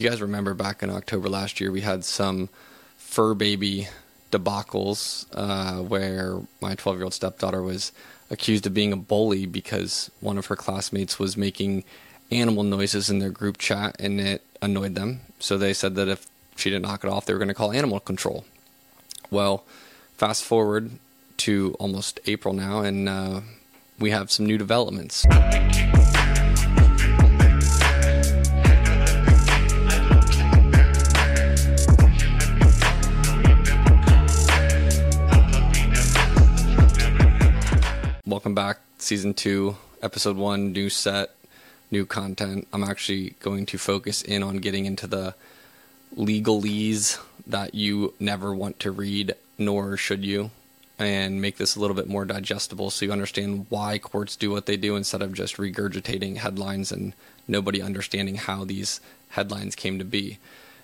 You guys remember back in October last year, we had some fur baby debacles where my 12-year-old stepdaughter was accused of being a bully because one of her classmates was making animal noises in their group chat and it annoyed them. So they said that if she didn't knock it off, they were going to call animal control. Well, fast forward to almost April now, and we have some new developments. Welcome back, Season 2, Episode 1, new set, new content. I'm actually going to focus in on getting into the legalese that you never want to read, nor should you, and make this a little bit more digestible so you understand why courts do what they do instead of just regurgitating headlines and nobody understanding how these headlines came to be.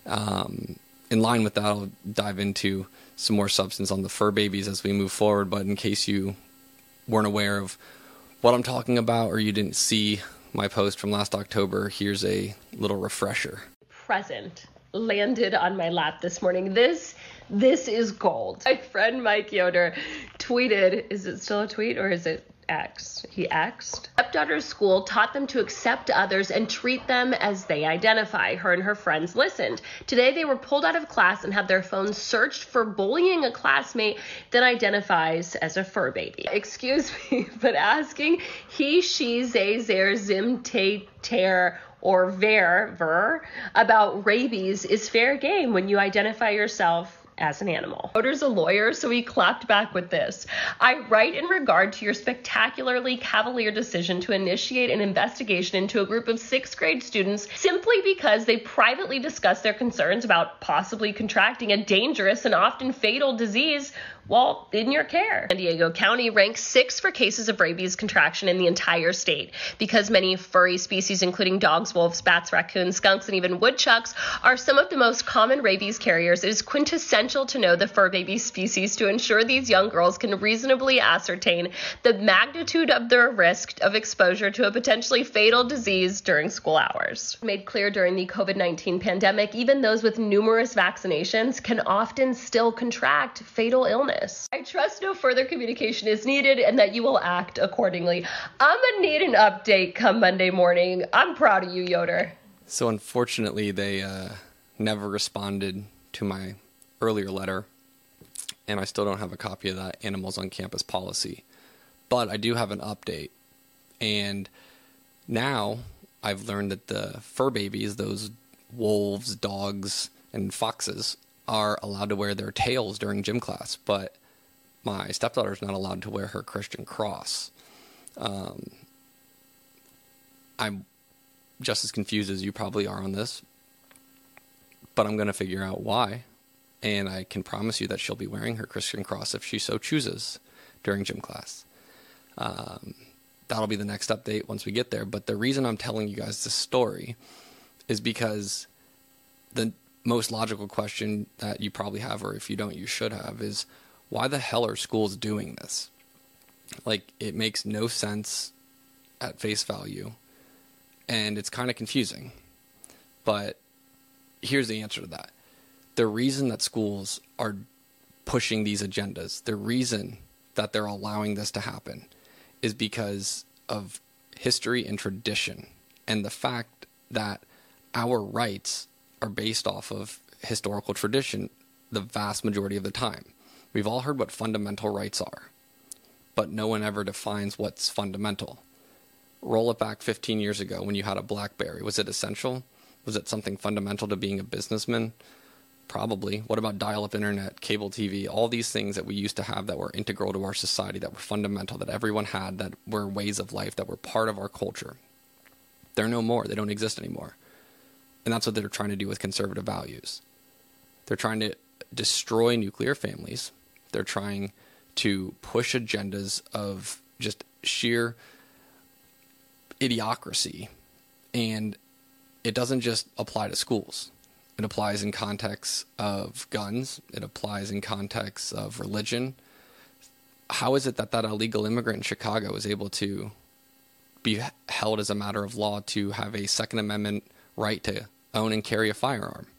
In line with that, I'll dive into some more substance on the fur babies as we move forward, but in case you weren't aware of what I'm talking about or you didn't see my post from last October, here's a little refresher. Present landed on my lap this morning. This is gold. My friend Mike Yoder tweeted, is it still a tweet or is it X? He X'd. Stepdaughter's school taught them to accept others and treat them as they identify. Her and her friends listened. Today they were pulled out of class and had their phones searched for bullying a classmate that identifies as a fur baby. Excuse me, but asking he, she, they, their, zim, te, tear, or ver about rabies is fair game when you identify yourself as an animal. Yoder's a lawyer, so he clapped back with this. I write in regard to your spectacularly cavalier decision to initiate an investigation into a group of 6th grade students simply because they privately discussed their concerns about possibly contracting a dangerous and often fatal disease while in your care. San Diego County ranks 6th for cases of rabies contraction in the entire state. Because many furry species, including dogs, wolves, bats, raccoons, skunks, and even woodchucks, are some of the most common rabies carriers, it is quintessential to know the fur baby species to ensure these young girls can reasonably ascertain the magnitude of their risk of exposure to a potentially fatal disease during school hours. Made clear during the COVID-19 pandemic, even those with numerous vaccinations can often still contract fatal illness. I trust no further communication is needed and that you will act accordingly. I'm gonna need an update come Monday morning. I'm proud of you, Yoder. So unfortunately, they never responded to my earlier letter, and I still don't have a copy of that Animals on Campus policy. But I do have an update, and now I've learned that the fur babies, those wolves, dogs, and foxes, are allowed to wear their tails during gym class, but my stepdaughter is not allowed to wear her Christian cross. I'm just as confused as you probably are on this, but I'm going to figure out why, and I can promise you that she'll be wearing her Christian cross if she so chooses during gym class. That'll be the next update once we get there, but the reason I'm telling you guys this story is because the most logical question that you probably have, or if you don't, you should have, is why the hell are schools doing this? Like, it makes no sense at face value, and it's kind of confusing. But here's the answer to that. The reason that schools are pushing these agendas, the reason that they're allowing this to happen, is because of history and tradition, and the fact that our rights are based off of historical tradition the vast majority of the time. We've all heard what fundamental rights are, but no one ever defines what's fundamental. Roll it back 15 years ago when you had a BlackBerry. Was it essential? Was it something fundamental to being a businessman? Probably. What about dial-up internet, cable TV, all these things that we used to have that were integral to our society, that were fundamental, that everyone had, that were ways of life, that were part of our culture? They're no more. They don't exist anymore. And that's what they're trying to do with conservative values. They're trying to destroy nuclear families. They're trying to push agendas of just sheer idiocracy. And it doesn't just apply to schools. It applies in contexts of guns. It applies in contexts of religion. How is it that that illegal immigrant in Chicago is able to be held as a matter of law to have a Second Amendment right to own and carry a firearm?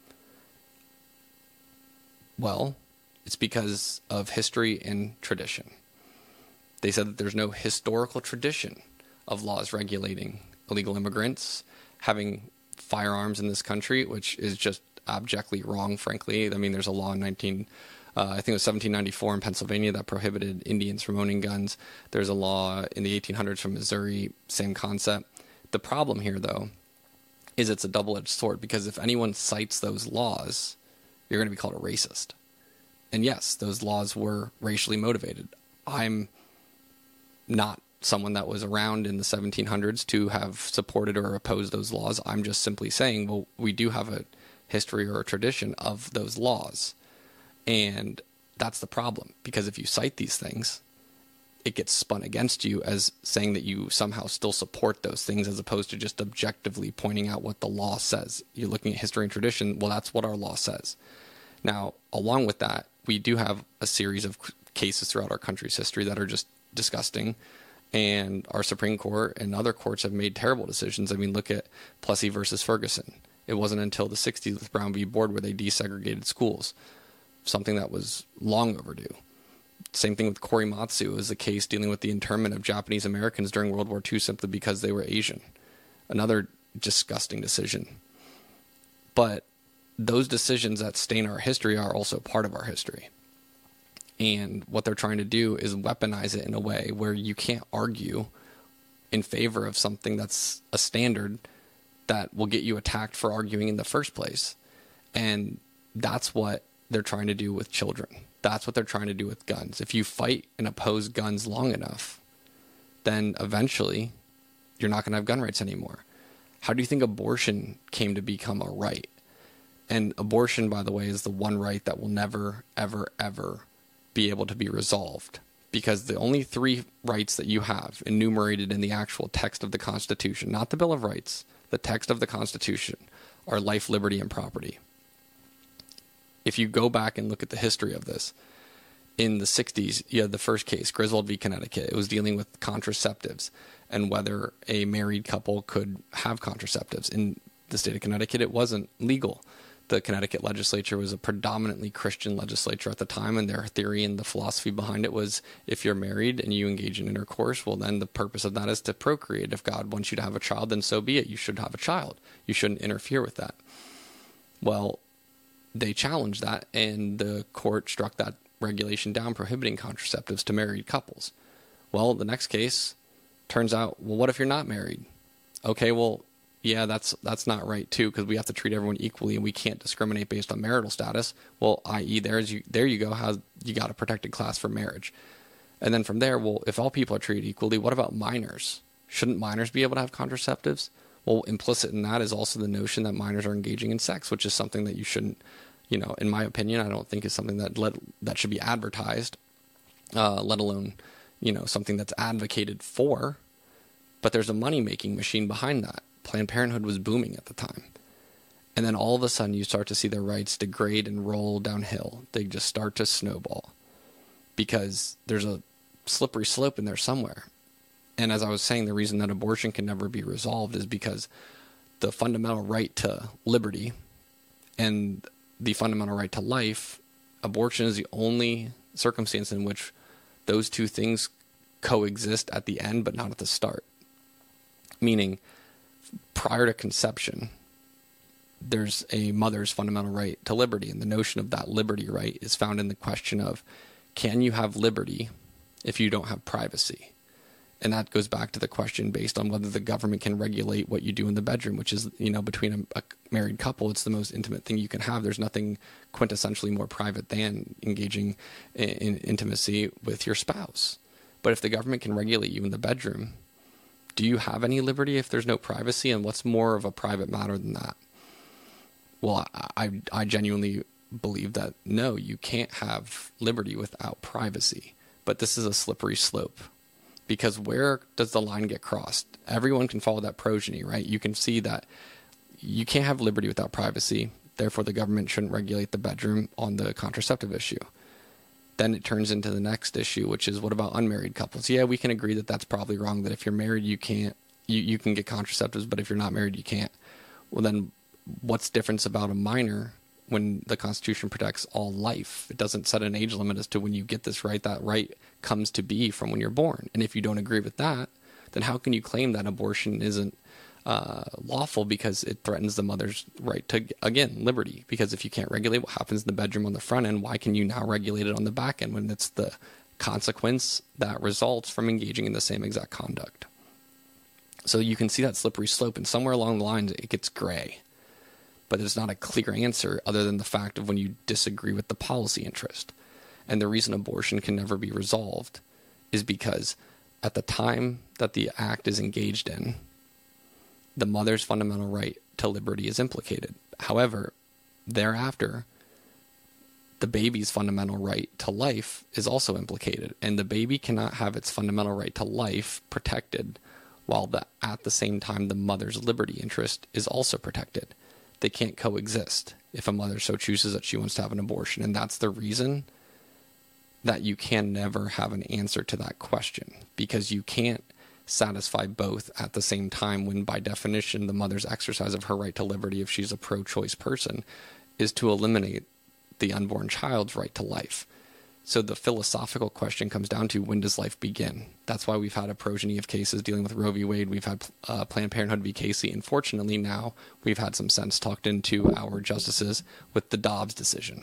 Well, it's because of history and tradition. They said that there's no historical tradition of laws regulating illegal immigrants having firearms in this country, which is just abjectly wrong, frankly. I mean, there's a law in I think it was 1794 in Pennsylvania that prohibited Indians from owning guns. There's a law in the 1800s from Missouri, same concept. The problem here, though, is it's a double-edged sword, because if anyone cites those laws, you're going to be called a racist. And yes, those laws were racially motivated. I'm not someone that was around in the 1700s to have supported or opposed those laws. I'm just simply saying, well, we do have a history or a tradition of those laws. And that's the problem, because if you cite these things, it gets spun against you as saying that you somehow still support those things, as opposed to just objectively pointing out what the law says. You're looking at history and tradition. Well, that's what our law says. Now, along with that, we do have a series of cases throughout our country's history that are just disgusting. And our Supreme Court and other courts have made terrible decisions. I mean, look at Plessy versus Ferguson. It wasn't until the 60s with Brown v. Board where they desegregated schools, something that was long overdue. Same thing with Korematsu. It was a case dealing with the internment of Japanese Americans during World War II simply because they were Asian. Another disgusting decision. But those decisions that stain our history are also part of our history. And what they're trying to do is weaponize it in a way where you can't argue in favor of something that's a standard that will get you attacked for arguing in the first place. And that's what they're trying to do with children. That's what they're trying to do with guns. If you fight and oppose guns long enough, then eventually you're not going to have gun rights anymore. How do you think abortion came to become a right? And abortion, by the way, is the one right that will never, ever, ever be able to be resolved, because the only three rights that you have enumerated in the actual text of the Constitution, not the Bill of Rights, the text of the Constitution, are life, liberty, and property. If you go back and look at the history of this, in the 60s, you had the first case, Griswold v. Connecticut. It was dealing with contraceptives and whether a married couple could have contraceptives. In the state of Connecticut, it wasn't legal. The Connecticut legislature was a predominantly Christian legislature at the time, and their theory and the philosophy behind it was, if you're married and you engage in intercourse, well, then the purpose of that is to procreate. If God wants you to have a child, then so be it. You should have a child. You shouldn't interfere with that. Well, they challenged that, and the court struck that regulation down, prohibiting contraceptives to married couples. Well, the next case turns out, well, what if you're not married? Okay, well, yeah, that's not right too, because we have to treat everyone equally and we can't discriminate based on marital status. Well, i.e., there you go, how you got a protected class for marriage. And then from there, well, if all people are treated equally, what about minors? Shouldn't minors be able to have contraceptives? Well, implicit in that is also the notion that minors are engaging in sex, which is something that you shouldn't, in my opinion, I don't think is something that should be advertised, let alone, something that's advocated for. But there's a money-making machine behind that. Planned Parenthood was booming at the time. And then all of a sudden you start to see their rights degrade and roll downhill. They just start to snowball because there's a slippery slope in there somewhere. And as I was saying, the reason that abortion can never be resolved is because the fundamental right to liberty and the fundamental right to life, abortion is the only circumstance in which those two things coexist at the end, but not at the start. Meaning, prior to conception, there's a mother's fundamental right to liberty, and the notion of that liberty right is found in the question of, can you have liberty if you don't have privacy? And that goes back to the question based on whether the government can regulate what you do in the bedroom, which is, between a married couple, it's the most intimate thing you can have. There's nothing quintessentially more private than engaging in intimacy with your spouse. But if the government can regulate you in the bedroom, do you have any liberty if there's no privacy? And what's more of a private matter than that? Well, I genuinely believe that no, you can't have liberty without privacy. But this is a slippery slope, because where does the line get crossed? Everyone can follow that progeny, right? You can see that you can't have liberty without privacy. Therefore, the government shouldn't regulate the bedroom on the contraceptive issue. Then it turns into the next issue, which is, what about unmarried couples? Yeah, we can agree that that's probably wrong, that if you're married, you can get contraceptives, but if you're not married, you can't. Well, then what's difference about a minor when the Constitution protects all life? It doesn't set an age limit as to when you get this right. That right comes to be from when you're born. And if you don't agree with that, then how can you claim that abortion isn't lawful because it threatens the mother's right to, again, liberty? Because if you can't regulate what happens in the bedroom on the front end, why can you now regulate it on the back end when it's the consequence that results from engaging in the same exact conduct? So you can see that slippery slope, and somewhere along the lines it gets gray. But there's not a clear answer other than the fact of when you disagree with the policy interest. And the reason abortion can never be resolved is because at the time that the act is engaged in, the mother's fundamental right to liberty is implicated. However, thereafter, the baby's fundamental right to life is also implicated. And the baby cannot have its fundamental right to life protected while at the same time the mother's liberty interest is also protected. They can't coexist if a mother so chooses that she wants to have an abortion. And that's the reason that you can never have an answer to that question, because you can't satisfy both at the same time when, by definition, the mother's exercise of her right to liberty, if she's a pro-choice person, is to eliminate the unborn child's right to life. So the philosophical question comes down to, when does life begin? That's why we've had a progeny of cases dealing with Roe v. Wade. We've had Planned Parenthood v. Casey. And fortunately now we've had some sense talked into our justices with the Dobbs decision.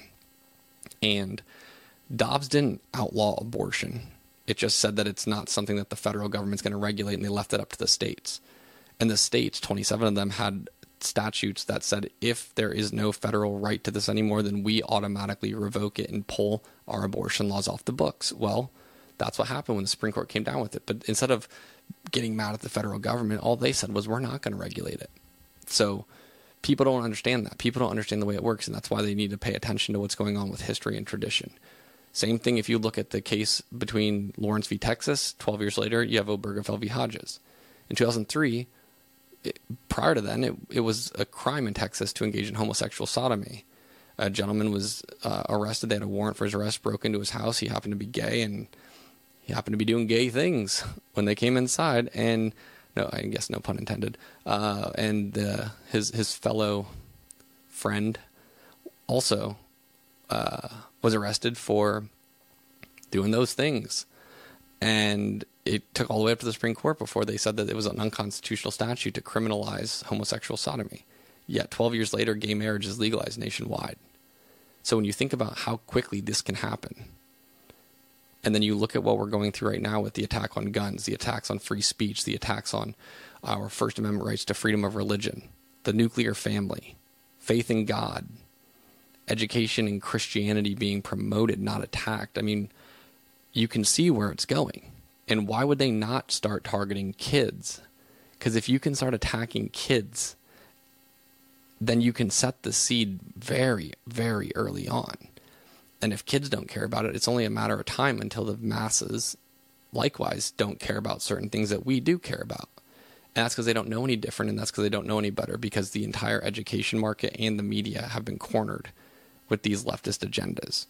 And Dobbs didn't outlaw abortion. It just said that it's not something that the federal government's going to regulate, and they left it up to the states. And the states, 27 of them, had statutes that said if there is no federal right to this anymore, then we automatically revoke it and pull our abortion laws off the books. Well, that's what happened when the Supreme Court came down with it. But instead of getting mad at the federal government, all they said was, we're not going to regulate it. So people don't understand that. People don't understand the way it works, and that's why they need to pay attention to what's going on with history and tradition. Same thing if you look at the case between Lawrence v. Texas. 12 years later, you have Obergefell v. Hodges. In 2003, prior to then, it was a crime in Texas to engage in homosexual sodomy. A gentleman was arrested. They had a warrant for his arrest, broke into his house. He happened to be gay, and he happened to be doing gay things when they came inside. And no, I guess no pun intended. And his fellow friend also was arrested for doing those things. And it took all the way up to the Supreme Court before they said that it was an unconstitutional statute to criminalize homosexual sodomy. Yet 12 years later, gay marriage is legalized nationwide. So when you think about how quickly this can happen, and then you look at what we're going through right now with the attack on guns, the attacks on free speech, the attacks on our First Amendment rights to freedom of religion, the nuclear family, faith in God, education and Christianity being promoted, not attacked. I mean, you can see where it's going. And why would they not start targeting kids? Because if you can start attacking kids, then you can set the seed very, very early on. And if kids don't care about it, it's only a matter of time until the masses, likewise, don't care about certain things that we do care about. And that's because they don't know any different, and that's because they don't know any better, because the entire education market and the media have been cornered with these leftist agendas.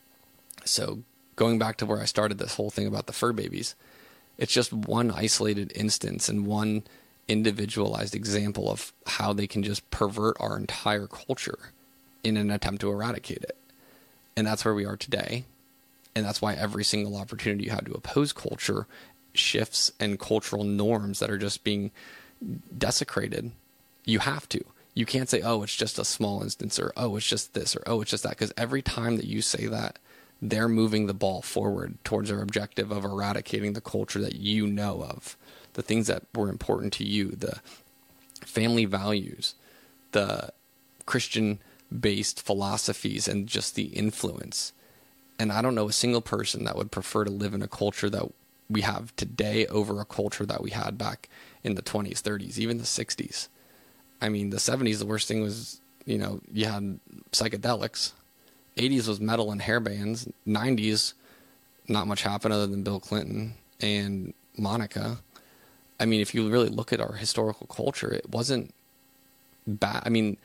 So going back to where I started this whole thing about the fur babies, it's just one isolated instance and one individualized example of how they can just pervert our entire culture in an attempt to eradicate it. And that's where we are today. And that's why every single opportunity you have to oppose culture shifts and cultural norms that are just being desecrated. You have to. You can't say, oh, it's just a small instance, or, oh, it's just this, or, oh, it's just that. Because every time that you say that, they're moving the ball forward towards their objective of eradicating the culture that you know of, the things that were important to you, the family values, the Christian-based philosophies, and just the influence. And I don't know a single person that would prefer to live in a culture that we have today over a culture that we had back in the 20s, 30s, even the 60s. I mean, the 70s, the worst thing was, you had psychedelics. 80s was metal and hair bands. 90s, not much happened other than Bill Clinton and Monica. I mean, if you really look at our historical culture, it wasn't bad. I mean,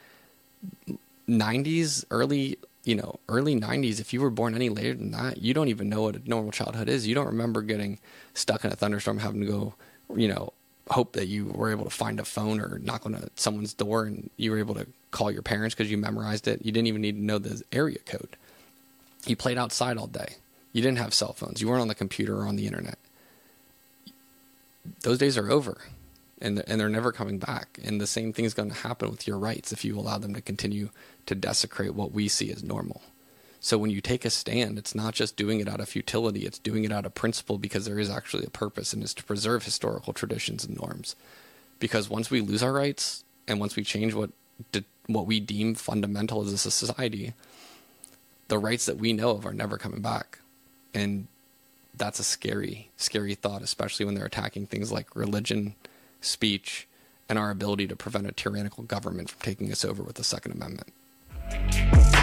90s, early 90s, if you were born any later than that, you don't even know what a normal childhood is. You don't remember getting stuck in a thunderstorm, having to go, hope that you were able to find a phone or knock on someone's door and you were able to call your parents because you memorized it. You didn't even need to know the area code. You played outside all day. You didn't have cell phones. You weren't on the computer or on the internet. Those days are over, and they're never coming back. And the same thing is going to happen with your rights if you allow them to continue to desecrate what we see as normal. So when you take a stand, it's not just doing it out of futility, it's doing it out of principle, because there is actually a purpose, and it's to preserve historical traditions and norms. Because once we lose our rights, and once we change what we deem fundamental as a society, the rights that we know of are never coming back. And that's a scary, scary thought, especially when they're attacking things like religion, speech, and our ability to prevent a tyrannical government from taking us over with the Second Amendment.